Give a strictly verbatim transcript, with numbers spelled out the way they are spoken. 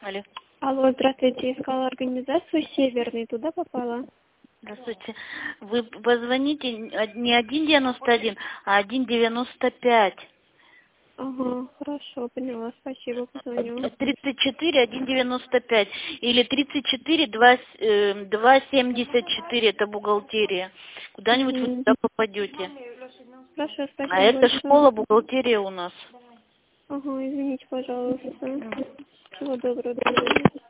Алло. Алло, здравствуйте. Искала организацию «Северный». Туда попала? Здравствуйте. Вы позвоните не один девяносто один, а один девяносто пять. Ага, хорошо, поняла. Спасибо, позвоню. тридцать четыре один девяносто пять или тридцать четыре два семьдесят четыре, это бухгалтерия. Куда-нибудь вы туда попадете. Хорошо, спасибо А это большое. школа бухгалтерия у нас. Ага, извините, пожалуйста. Всего доброго.